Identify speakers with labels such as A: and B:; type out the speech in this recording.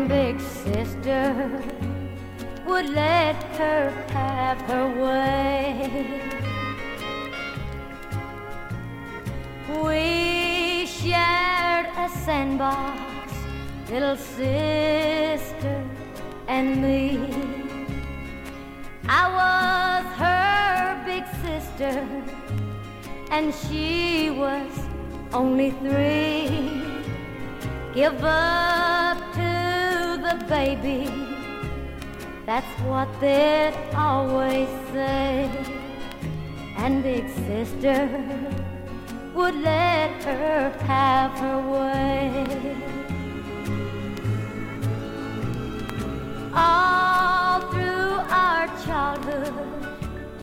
A: and big sister would let her have her way. We shared a sandbox, little sister and me. I was her big sister and she was only 3. Give up to the baby, that's what they'd always say. And big sister would let her have her way. Oh,